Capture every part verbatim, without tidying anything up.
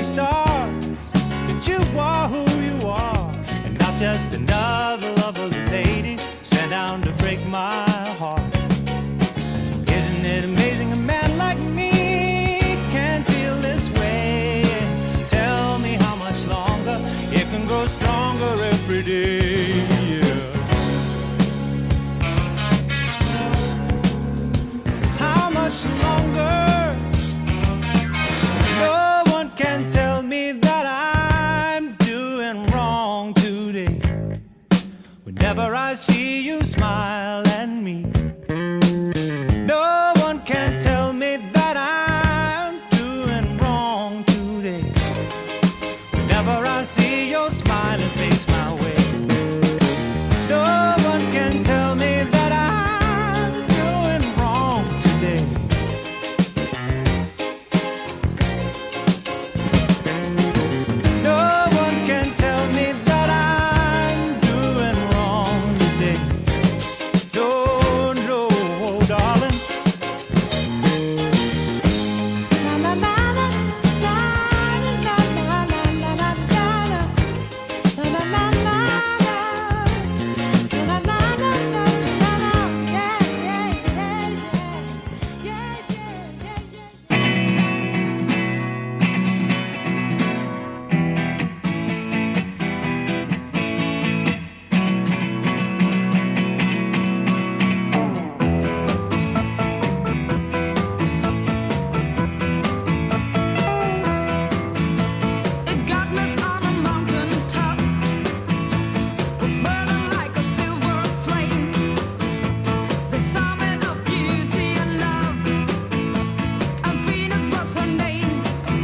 stars that you are who you are, and not just another lovely lady sent down to break my heart. Isn't it amazing a man like me can feel this way? Tell me how much longer it can grow stronger every day. Yeah. So how much longer? No one can tell me that I'm doing wrong today. Whenever I see you smile at me, no one can tell me that I'm doing wrong today. Whenever I see your smiling face my way, no one can tell me that I'm doing wrong today. No one can tell me that I'm doing wrong today. No, no, darling. La la la la la la la la la la la la la la la la la la. Yeah, yeah, yeah, yeah, yeah, yeah, yeah. It got us on a mountain top, was burning like a silver flame, the summit of beauty and love, and Venus was her name.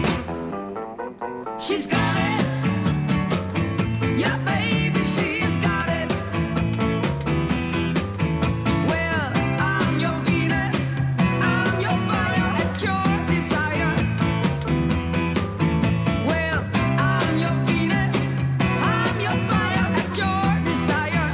She's got it, yeah baby, she's got it. Well, I'm your Venus, I'm your fire at your desire. Well, I'm your Venus, I'm your fire at your desire.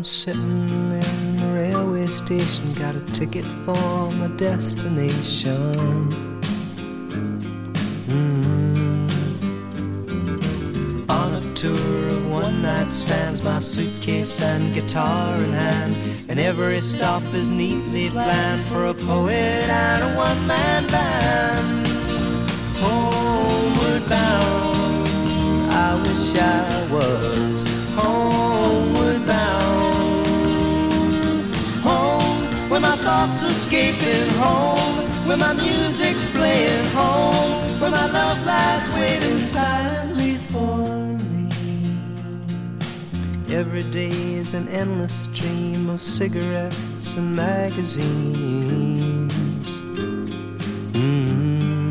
sitting in the railway station, got a ticket for my destination. Mm. On a tour of one night stands, my suitcase and guitar in hand, and every stop is neatly planned for a poet and a one-man band. Homeward bound, I wish I was homeward bound. Home, where my thoughts escaping, home, where my music's playing, home, where my love lies waiting silently for me. Every day is an endless stream of cigarettes and magazines. Mm.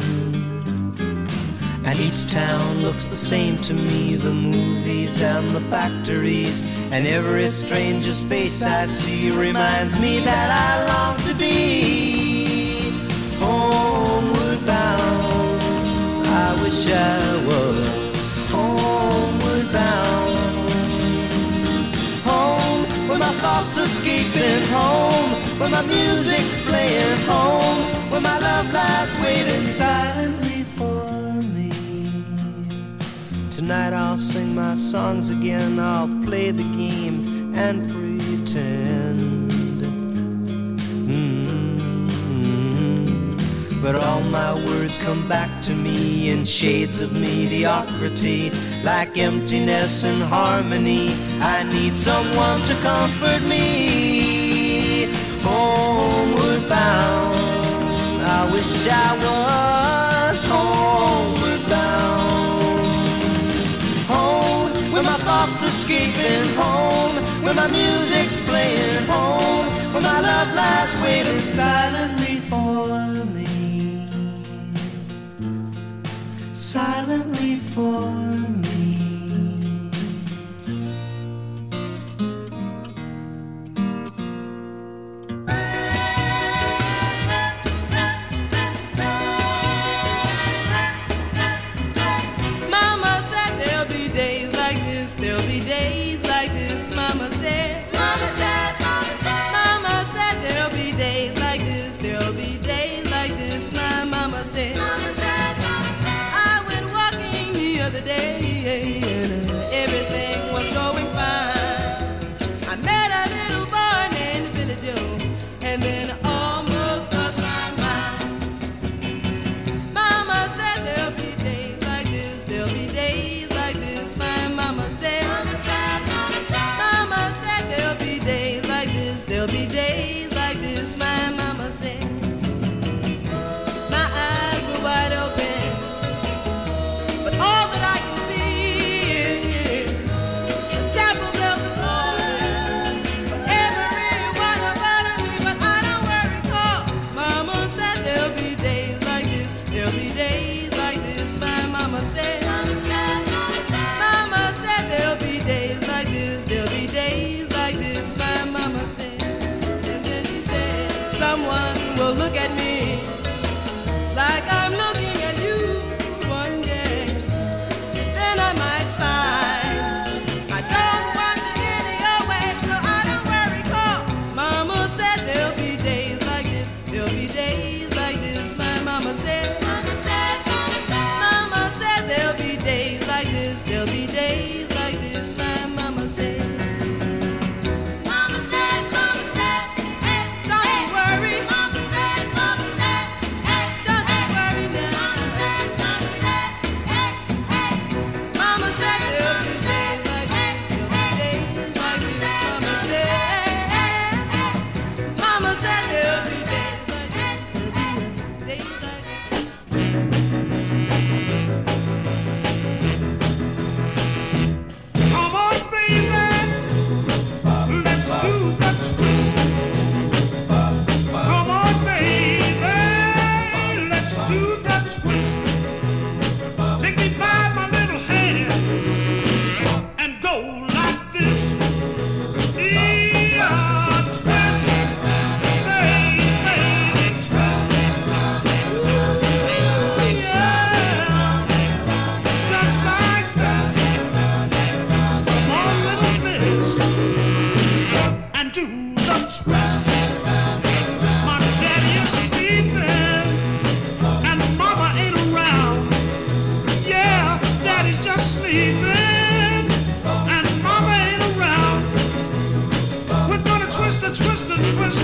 And each town looks the same to me, the movies and the factories, and every stranger's face I see reminds me that I long to be homeward bound. I wish I was homeward bound. Home, where my thoughts escaping, home, where my music's playing, home, where my love lies waiting silently for me. Tonight I'll sing my songs again, I'll play the game and pretend. Mm-hmm. But all my words come back to me in shades of mediocrity, like emptiness and harmony. I need someone to comfort me. Homeward bound, I wish I was homeward bound. Home, where my thoughts escaping, home, where my music's playing, home, where my love lies waiting silently for me. Silently for me. Mama said there'll be days like this, there'll be days like this. Mama said, Mama said, Mama said, Mama said there'll be days like this, there'll be days like this. My mama said, Mama said, Mama said. I went walking the other day and everything was going fine. I met a little boy named Billy Joe, and then I almost lost my mind. Mama said there'll be days like this, there'll be days like this. My mama said, Mama said, Mama said, Mama said there'll be days like this, there'll be days like this. My mama said. My eyes were wide open, but all that I can see is the chapel bells are tolling for every one about me. But I don't worry, 'cause Mama said there'll be days like this, there'll be days like this. My mama said, Mama said, Mama said, Mama said there'll be days like this, there'll be days like this. My mama said, and then she said, someone will look at me like I'm looking at you one day, and then I might find I don't want you any other way. So I don't worry, 'cause Mama said there'll be days like this, there'll be days like this. My mama said, Mama said, Mama said, Mama said there'll be days like this, there'll be days like this. My mama said, Mama said, Mama said, hey, don't you worry. Mama said, Mama said, hey, don't you worry now. Mama said, Mama said, hey, hey. Mama said there'll be days like this, there'll be days like this. Mama said, hey, hey. Mama said there'll be days like this, there'll be days like this. Come on, baby, let's do the twist. Come on, baby, let's do the twist. Take me by my little hand and go like this. Yeah, twist, baby, twist. Ooh, yeah, just like that. Come on, little miss.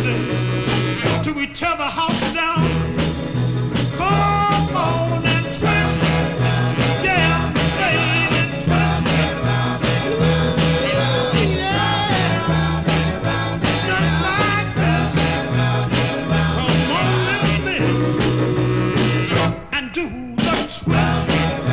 crazy till we tear the house down. Come on and twist, yeah, baby, twist. Ooh, yeah, just like this. Come on and twist and do the twist.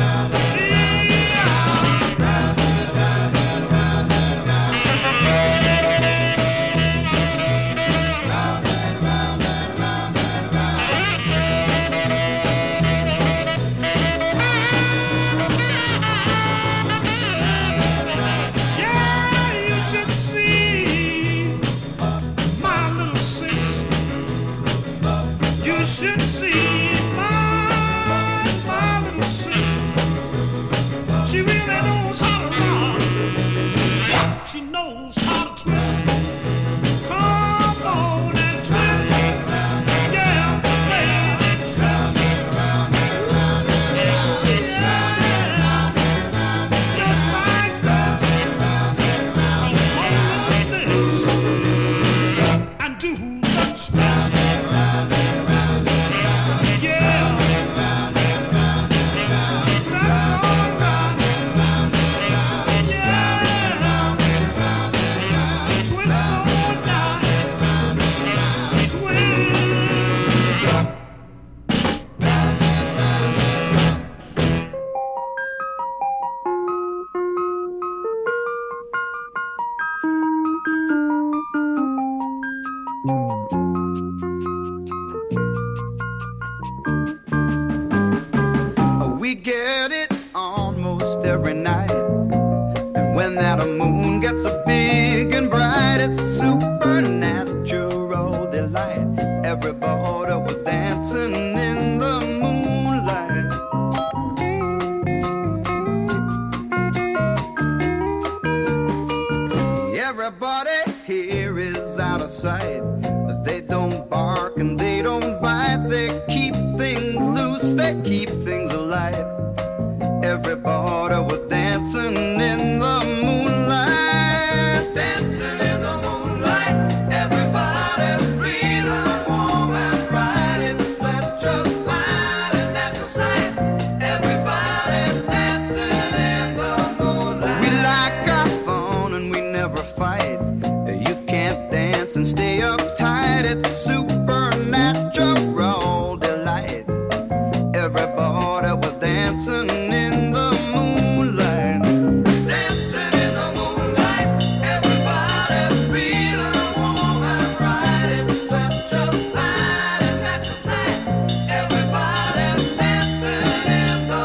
Should see my, my little sister. She really knows how to rock. She knows how to twist. Come on and twist. Yeah, baby, twist. Yeah, just like this. Come on with this and do the twist. We get it almost every night, and when that moon gets so big and bright, it's supernatural delight. Everybody was dancing in the moonlight. Everybody here is out of sight. They don't bark and they don't bite. They keep things loose, they keep things alive. Everybody was dancing in the moonlight. Dancing in the moonlight. Everybody's feeling warm and bright. It's such a fine and natural sight. Everybody's dancing in the moonlight. We like our fun and we never fight. You can't dance and stay uptight. It's supernatural delight. Everybody was dancing in the moonlight. Dancing in the moonlight. Everybody's feeling warm and bright. It's such a fine and natural sight. Everybody's dancing in the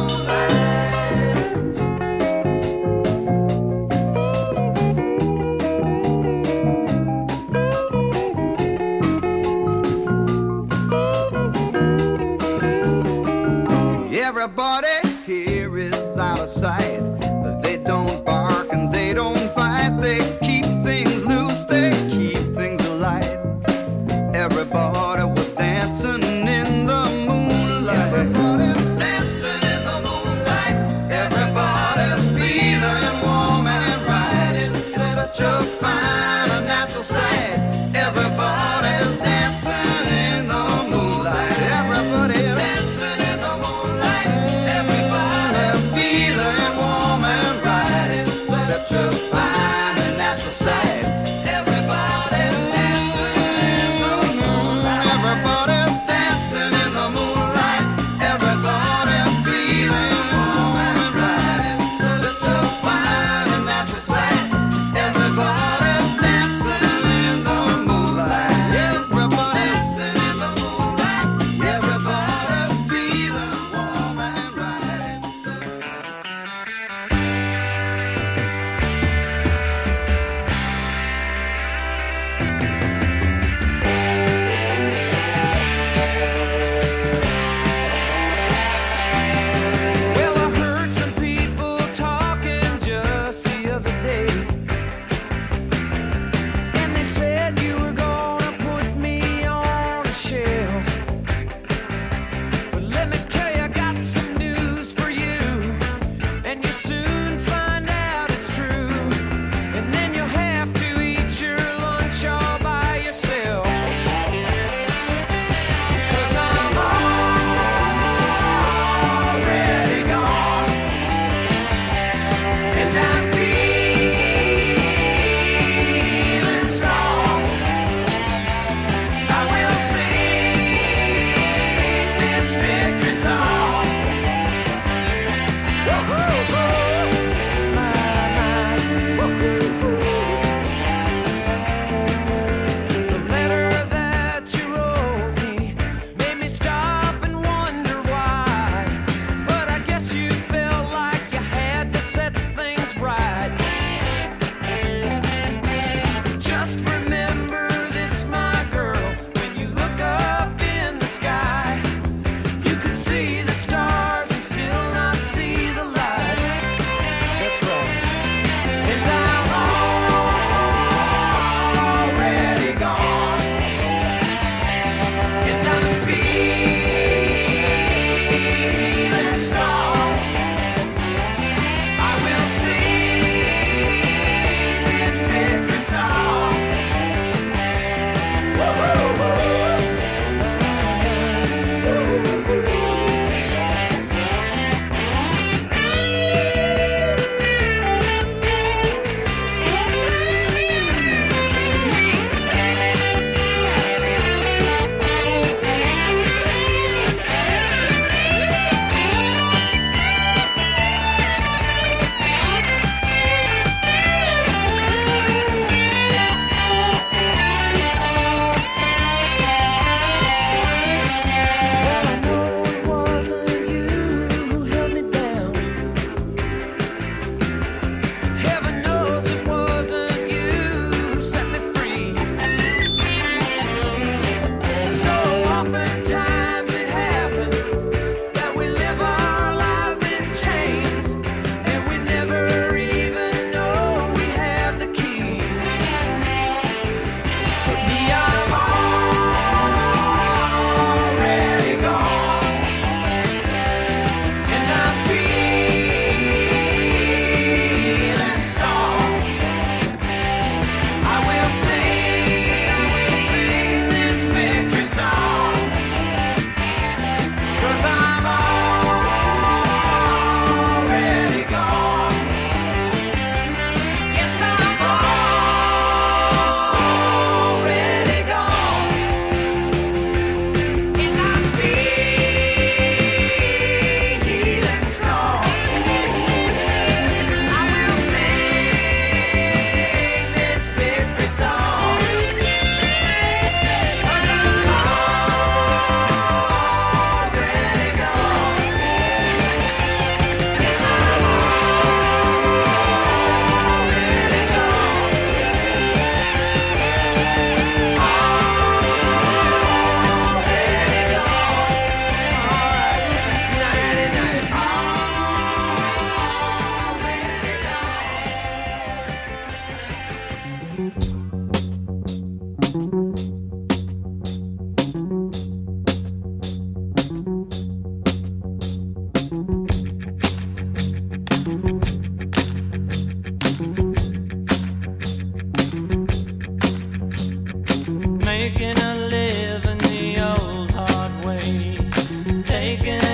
Everybody here is out of sight. They don't bark and they don't bite. They keep things loose, they keep things alive. Everybody was dancing in the moonlight. Everybody's dancing in the moonlight. Everybody's feeling warm and right. It's such a fine and natural sight. Everybody's dancing in the moonlight. Everybody's dancing in the moonlight. Everybody's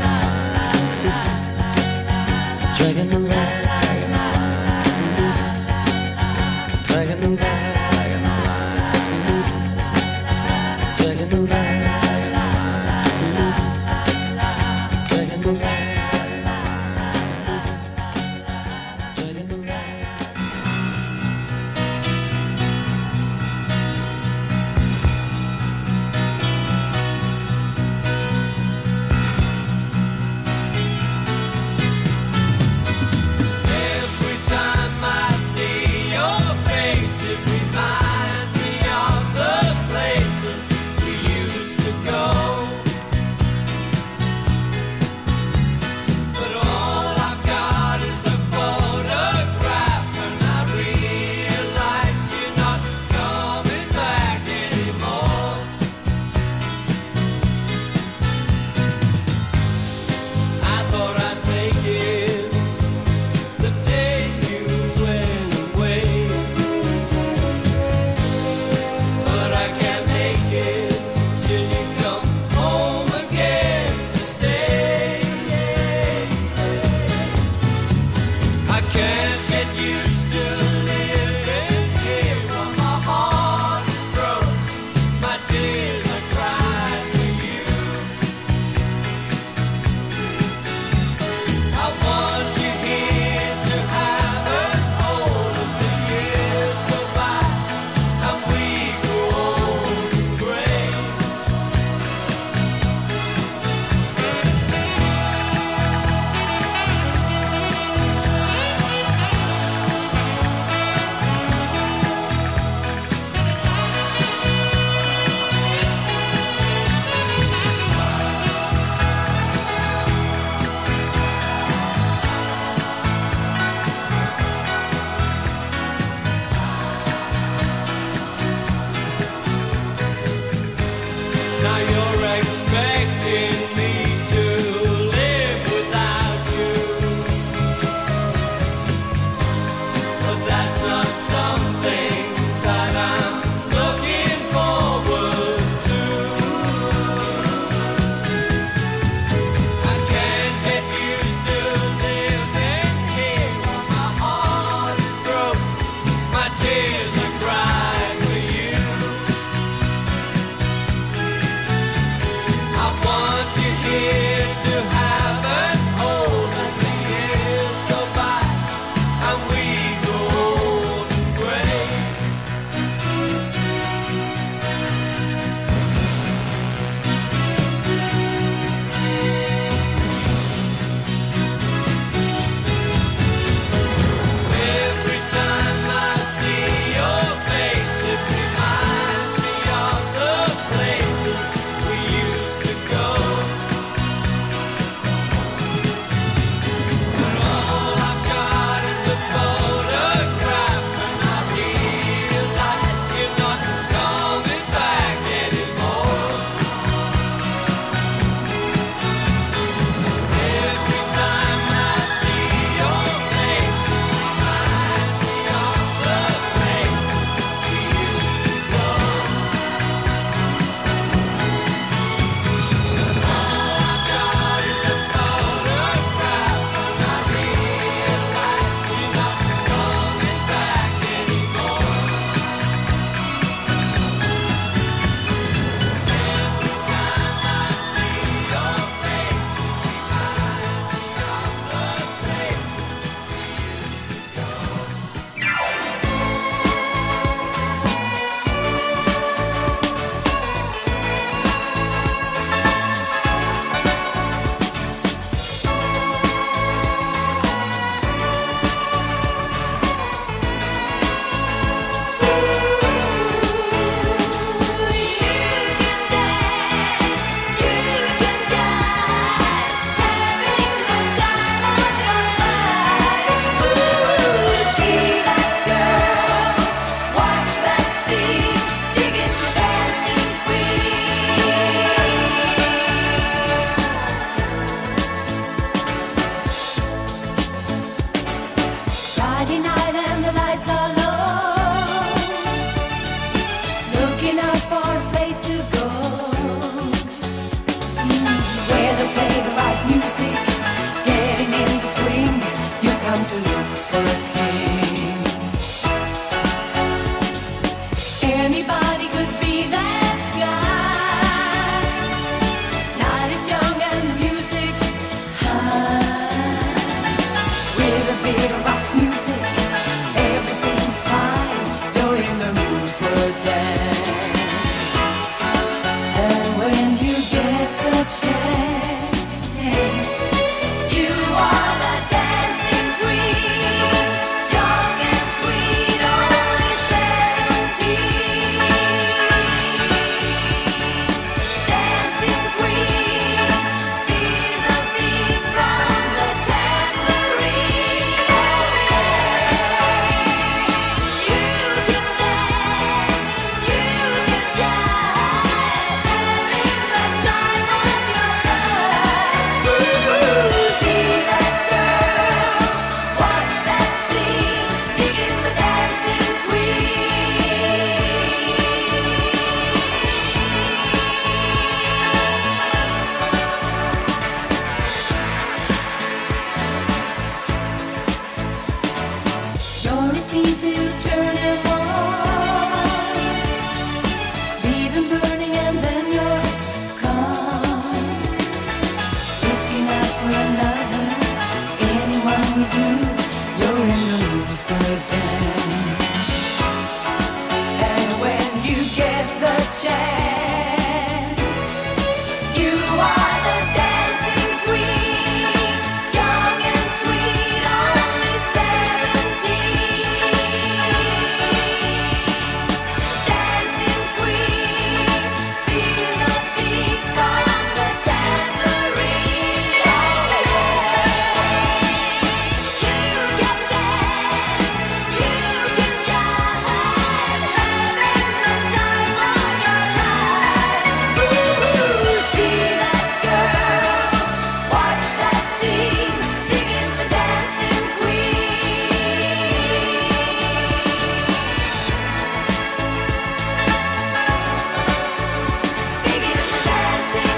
Dragging the line, dragging the line, dragging the line, dragging the line, dragging the line. Friday night and the lights are low, looking out for a place to go, mm, where they play the right music, getting in the swing. You come to look for a king. Anybody could be that guy. Night is young and the music's high. With a bit of rock music, everything's fine. You're in the mood for a dance. And when you get the chance, you are the dancing queen, young and sweet, only seventeen. Dancing queen, feel the beat from the tambourine. You can dance, you can jive, having the time of your life. See that girl, watch that scene, digging the dancing queen. You're a teaser, you turn him on, leave him burning and then you're gone. Looking out for another, anyone will do. You're in the mood for a dance. And when you get the chance, you are the dancing queen, young and sweet, only seventeen. Dancing queen, feel the beat from the tambourine. You can dance, you can jive, having the time of your life. See that girl, watch that scene, digging the dancing queen. Digging the dancing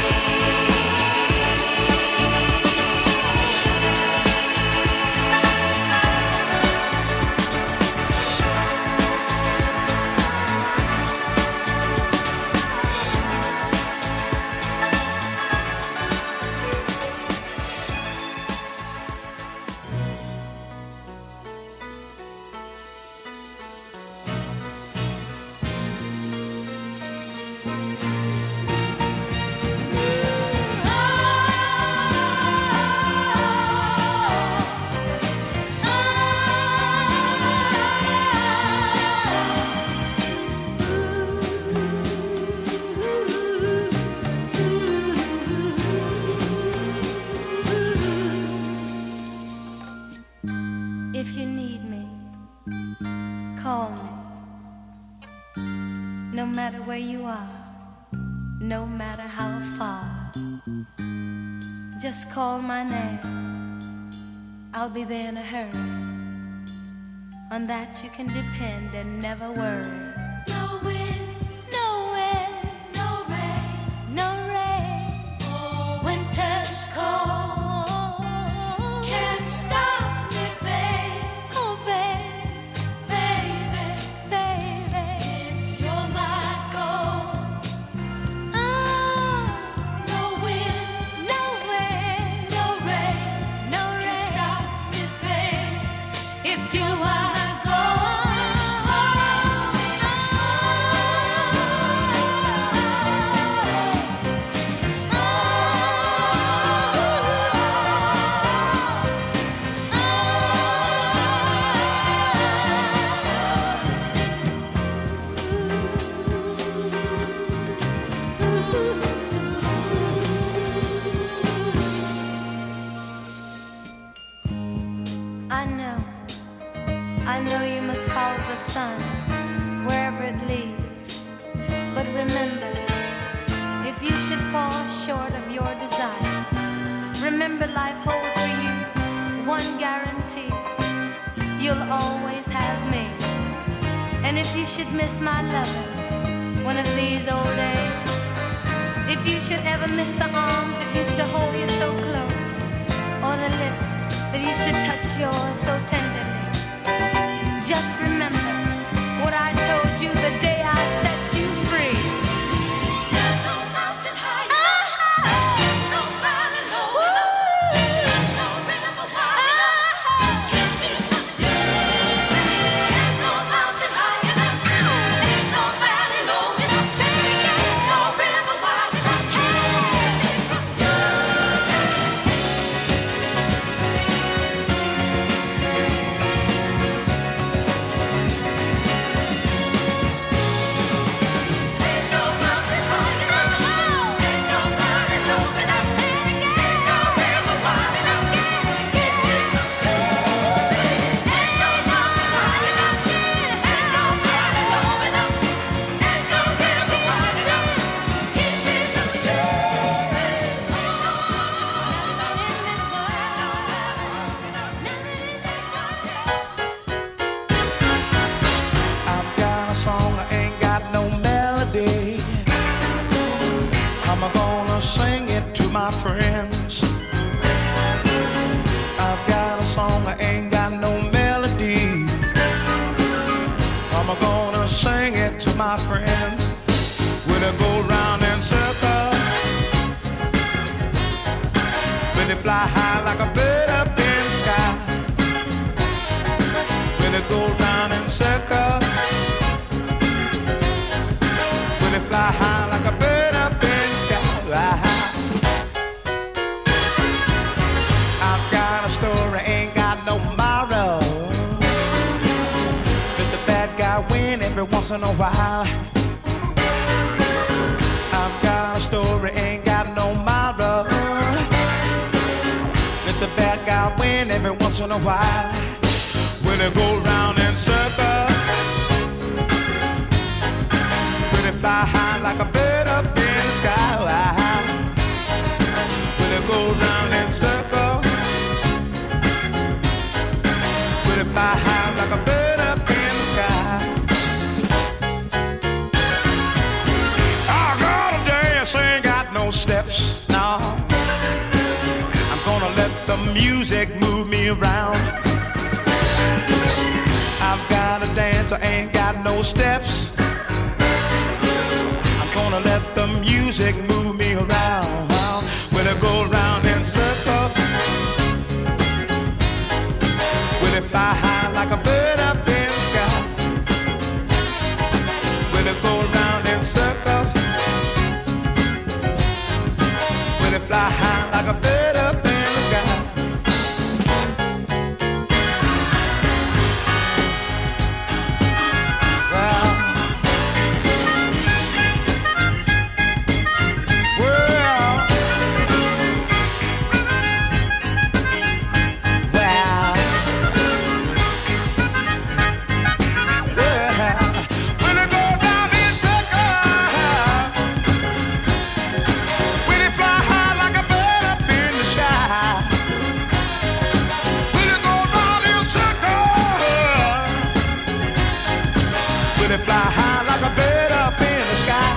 If you need me, call me. No matter where you are, no matter how far, just call my name. I'll be there in a hurry. On that you can depend and never worry. No wind, no wind, no rain, no rain. Oh, winter's cold. Can't stop me, babe. Oh, babe, baby, baby. If you're my goal. Oh, no wind, no wind, no rain, no rain. Can't stop me, babe. If you're my goal. I know, I know you must follow the sun wherever it leads. But remember, if you should fall short of your desires, remember life holds for you one guarantee. you'll always have me. And if you should miss my loving one of these old days, if you should ever miss the arms that used to hold you so close, or the lips that used to touch yours so tenderly, just remember what I told you the day I set you free. There's no mountain high enough, there's no valley low enough, there's no river wide enough to keep me from you. There's no mountain high enough, there's no valley low enough, there's no river wide enough to keep me from you. I've got a song, I ain't got no melody. I'm gonna sing it to my friends. I've got a song, I ain't got no melody. I'm gonna sing it to my friends. When I go round in circles, when they fly high like a bird up in the sky. When they go round in circles, when they fly high like a bird up in the sky. I've got a story, ain't got no moral. Let the bad guy win every once in a while. I've got a story, ain't got no moral. Let the bad guy win every once in a while. When they go round in circles, when they fly high like a bird up in the sky. When they go round in circles, when they fly high like a bird up in the sky. I gotta dance, ain't got no steps, no. I'm gonna let the music move me around. I've got to dance, I ain't got no steps. I'm gonna let the music move me around. When I go round in circles, when I fly high like a bird up in the sky. When I go round in circles, when I fly high like a bird up in the sky. Fly high like a bird up in the sky.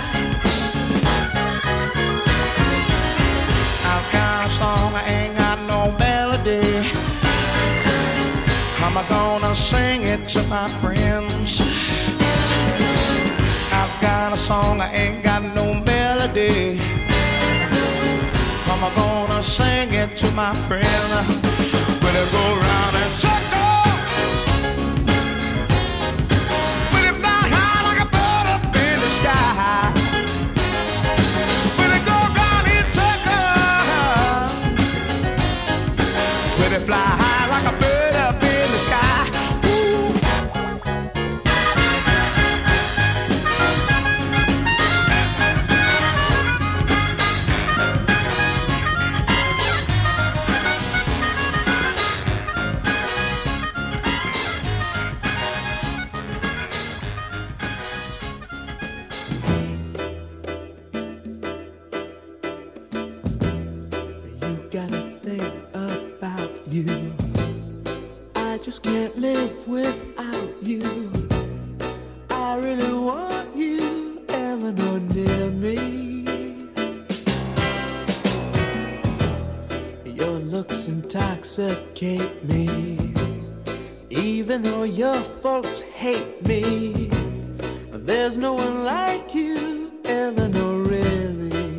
I've got a song, I ain't got no melody. I'm gonna sing it to my friends. I've got a song, I ain't got no melody. I'm gonna sing it to my friends. When I go round and circle, when it go down in circles, when it fly high like a bird up in the sky. Ooh. just can't live without you. I really want you, Eleanor, near me. Your looks intoxicate me, even though your folks hate me. There's no one like you, Eleanor, really.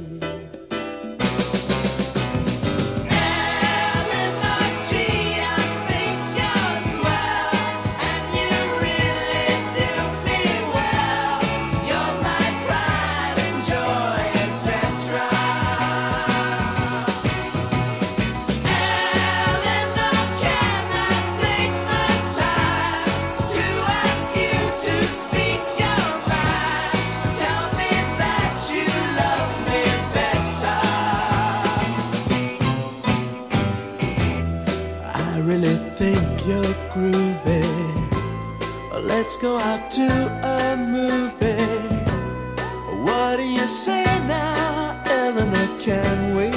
Groovy. Let's go out to a movie. What do you say now, Eleanor? Can we?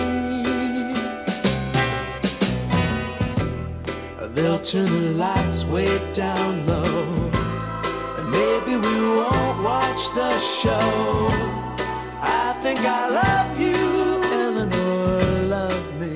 They'll turn the lights way down low, and maybe we won't watch the show. I think I love you, Eleanor, love me.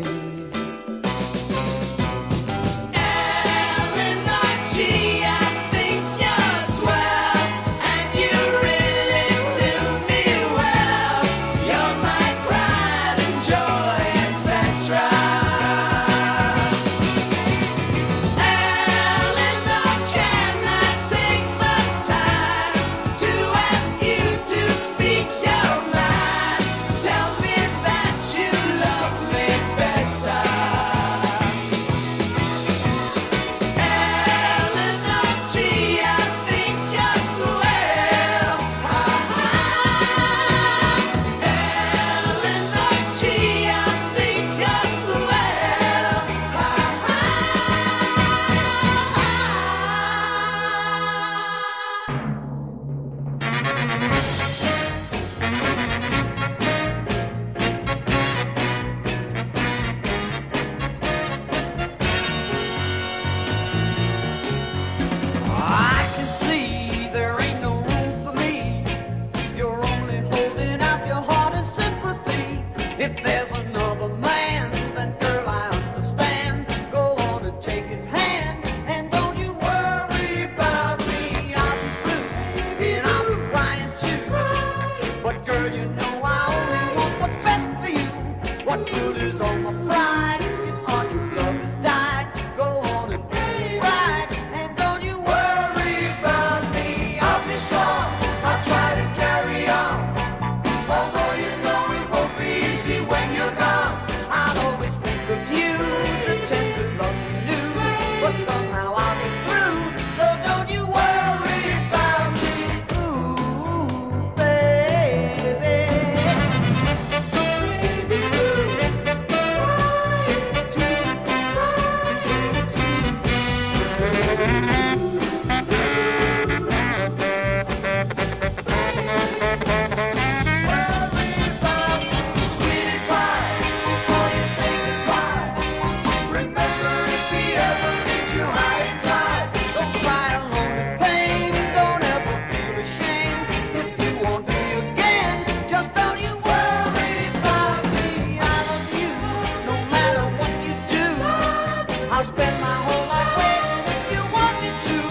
I'll spend my whole life waiting if you want me to.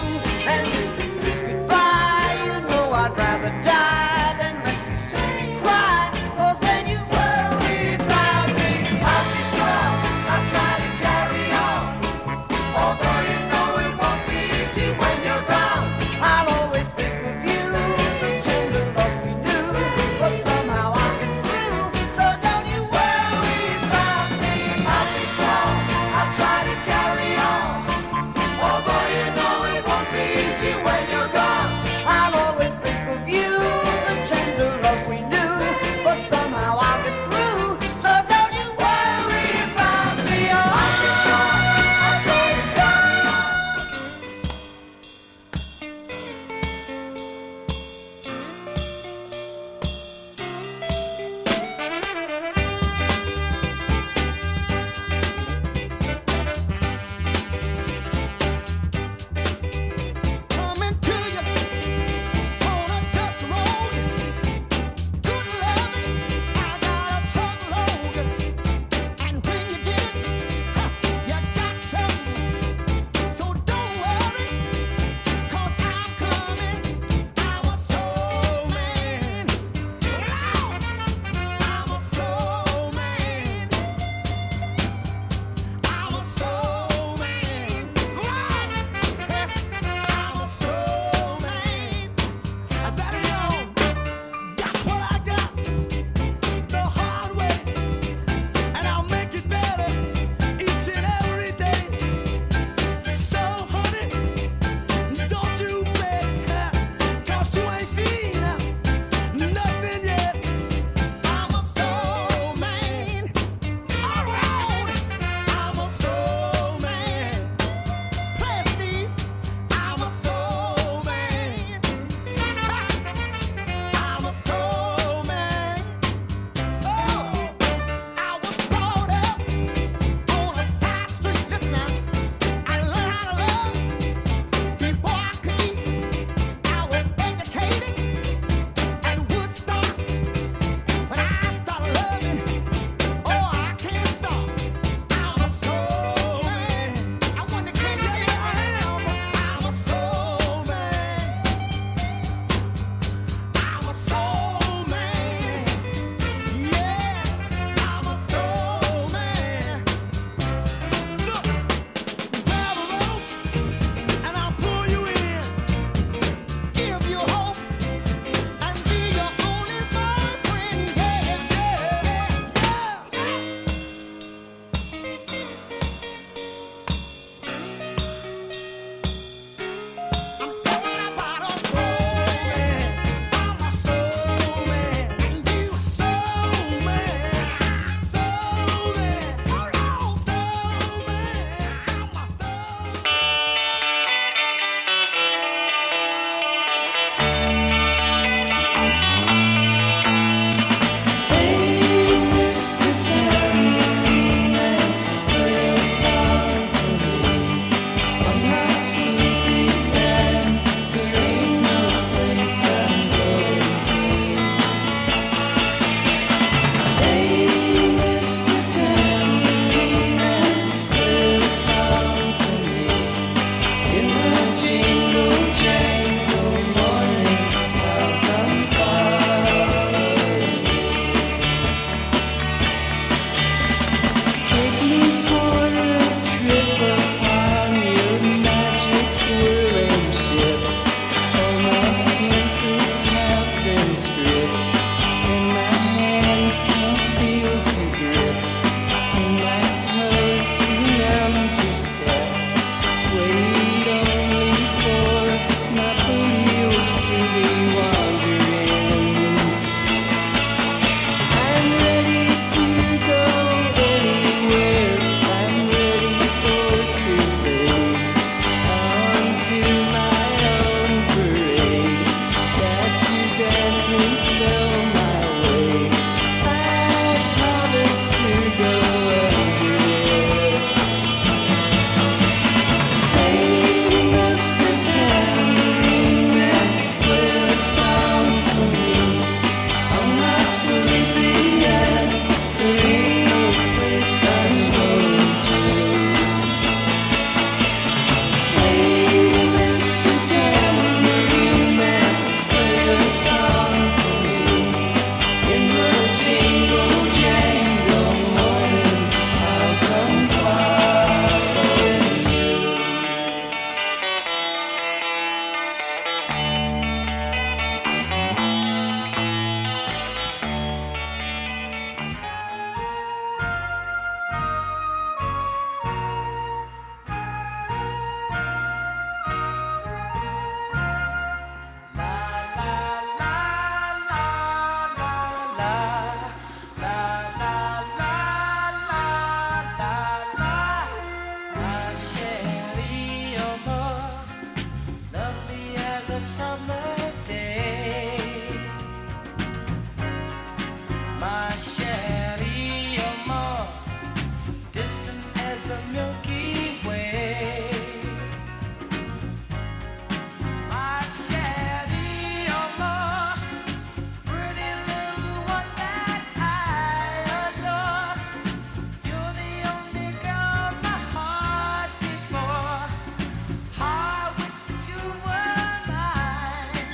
I wish that you were mine.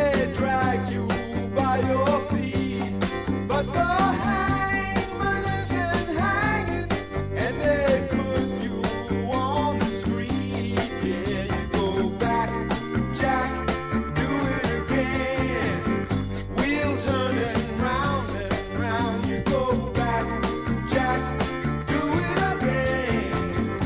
they drag you by your feet, but the hangman isn't hanging, and they put you on the street. Yeah, you go back, Jack, do it again. Wheel turning round and round. You go back, Jack, do it again.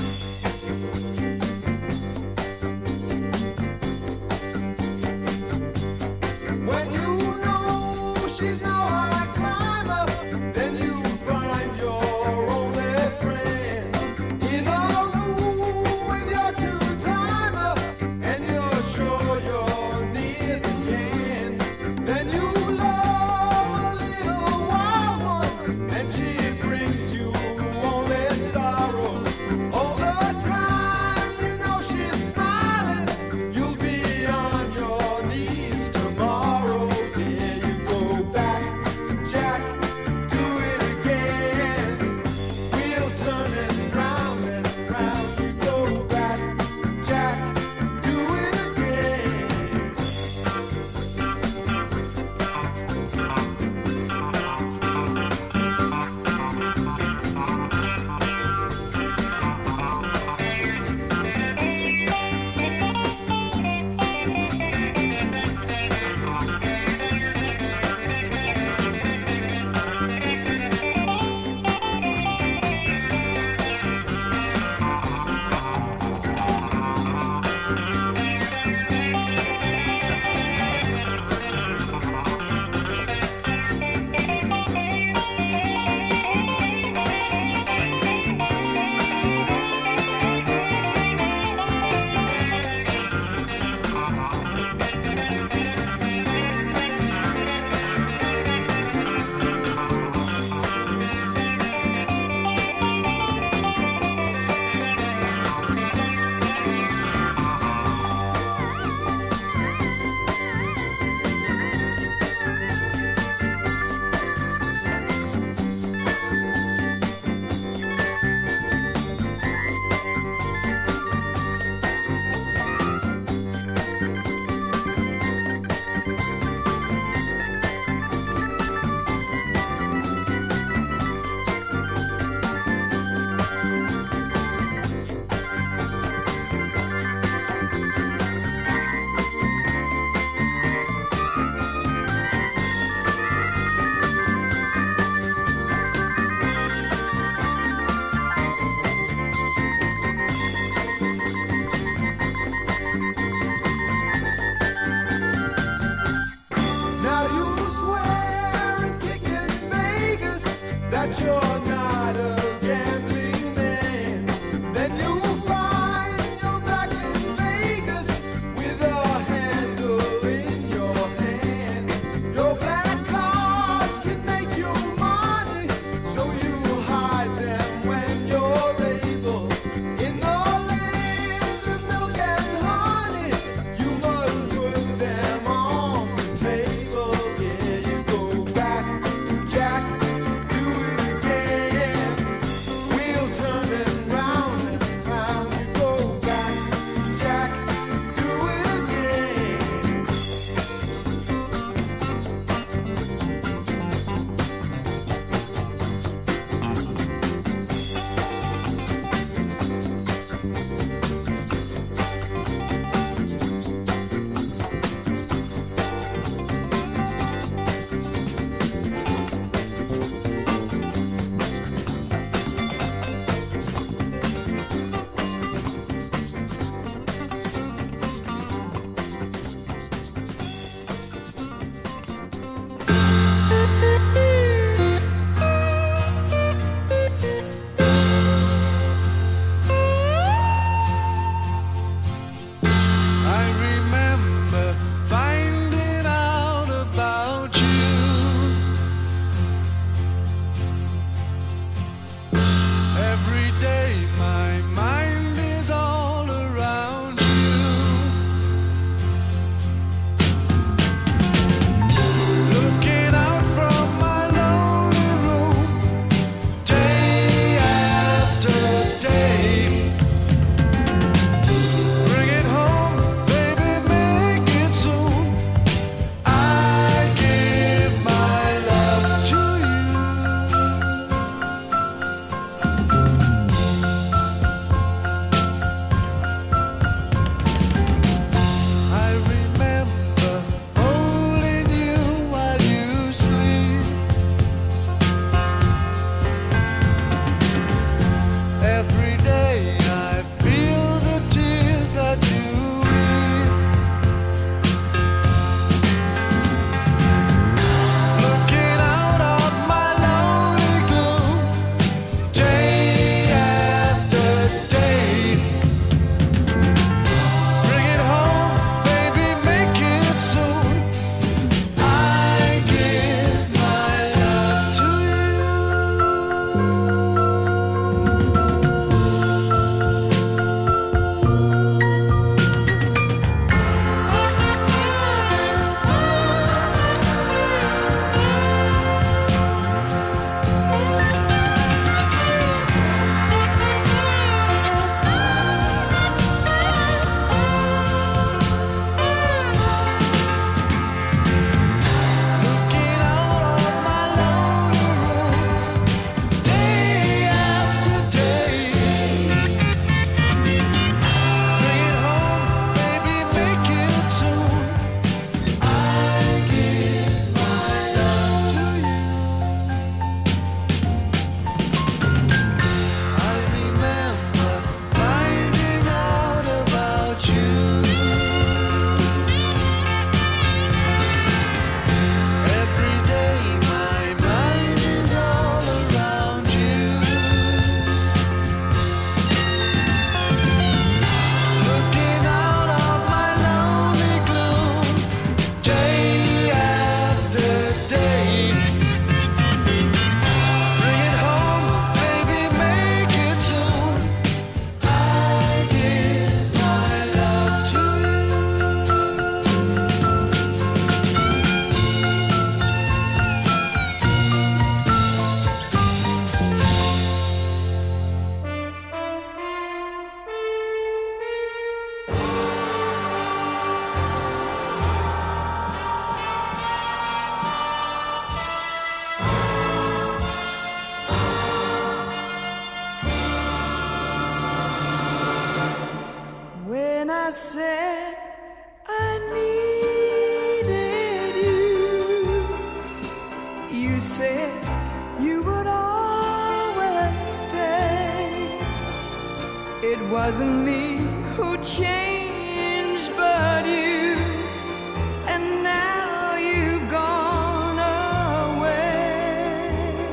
you said you would always stay. It wasn't me who changed, but you. And now you've gone away.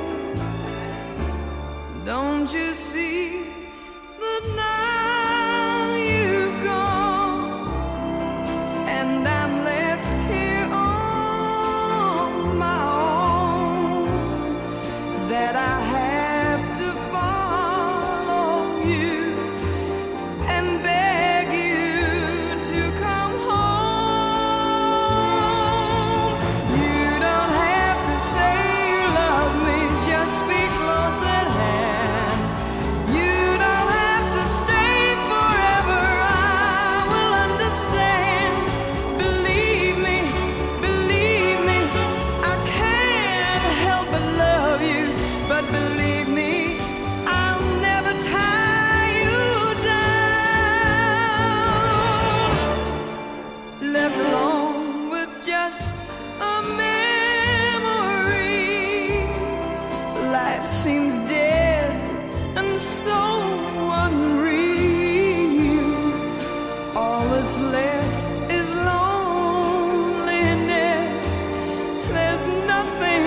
Don't you see that now you've gone, and I'm left here on my own, that I have to follow you and beg you to come home. You don't have to say you love me, just speak close at hand. You don't have to stay forever, I will understand. Believe me, believe me, I can't help but love you. But believe me, I'll never tie you down. Left alone with just a memory, life seems dead and so unreal. All that's left is loneliness. There's nothing